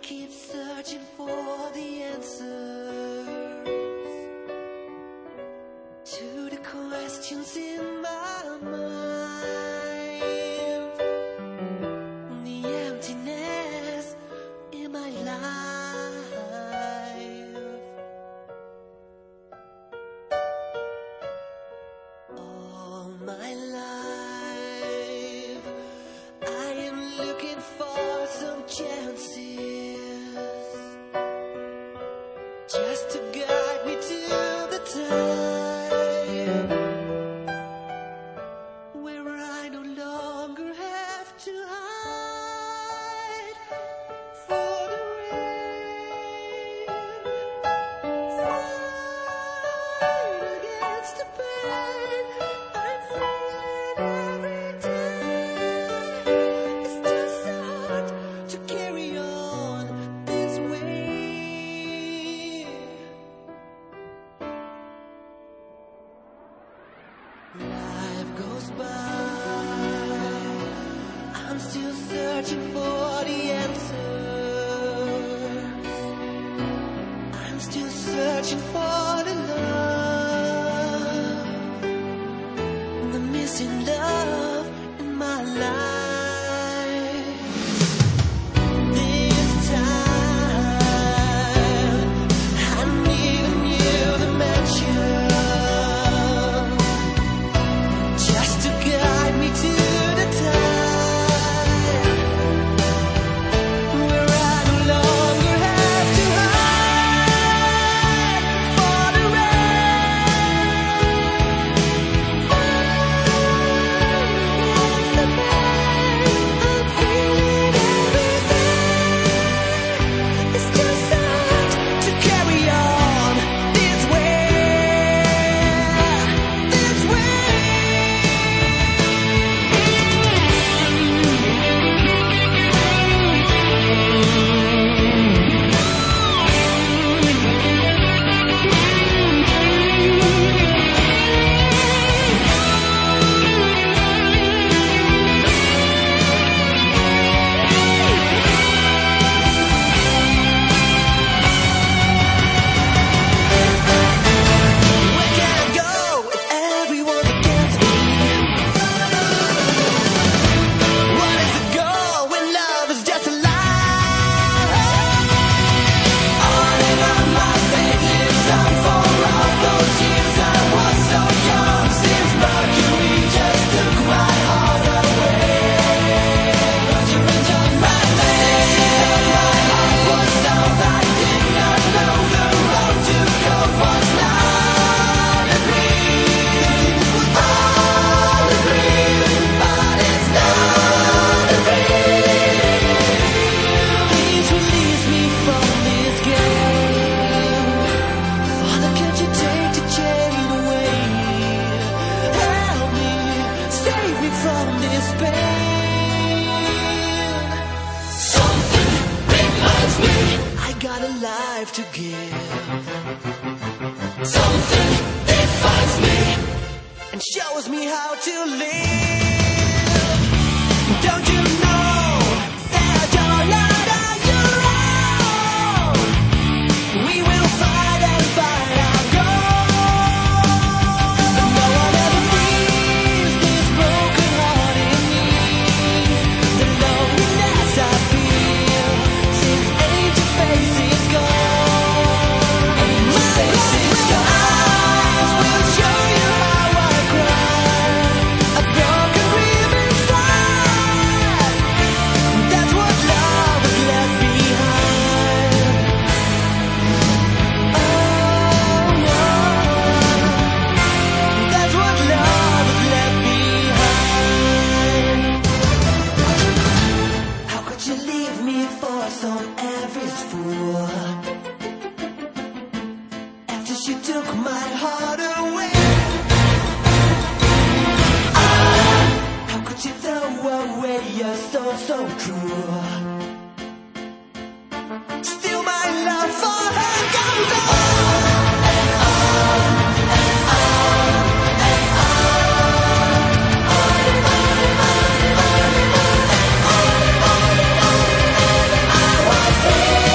keep searching for the answers to the questions in my mind, the emptiness in my life. All my life I am looking for some chances just to guide me to the time where I no longer have to hide for the rain, fight against the pain I'm feeling every day. It's just so hard to carry on this way. Life goes by, I'm still searching for the answers. I'm still searching for the love, the missing love in my life. This time I need a new dimension just to guide me to the time where I no longer have to hide for the rain. It's the pain I'm feeling every day. It's just so hard to carry on this way, this way. Where can I go if everyone's against me? What is the goal when love is just a lie? On and on my faith lives on for all those years I was so young. Since Mercury just took my heart away. Don't you enjoy my face? She said my heart was soft. I did not know the road to go was not a dream. All a dream, but it's not a dream. Please release me from this game. Father, can't you take the chain away? Help me, save me from this pain. Something reminds me I got a life to give. Something defines me and shows me how to live. Don't you know that you're not on your own? We will fight and fight our goals. No one ever frees this broken heart in me. The loneliness I feel since Angel Face is gone. My eyes will show you how I cry. A broken rib inside. That's what love has left behind. Oh no, that's what love has left behind. How could you leave me for some average fool? After she took my heart away. How could you throw away your soul so cruel? Still my love for her goes on and on and on and on and on and on and on and on and on and on. I was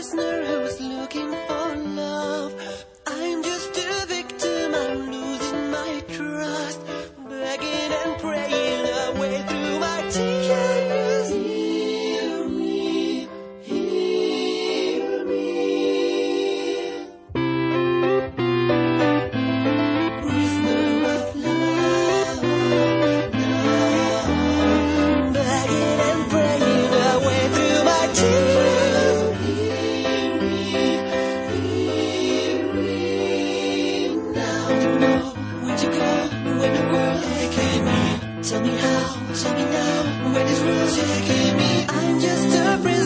prisoner who's looking for love. I'm just a victim, I'm losing my trust, begging and praying away through my tears. Hear me, hear me. Prisoner of love, begging and praying away through my tears. Hear me, hear me. Now you know where to go when the world taking me. Tell me how, tell me now, where this world's taking me. I'm just a prisoner.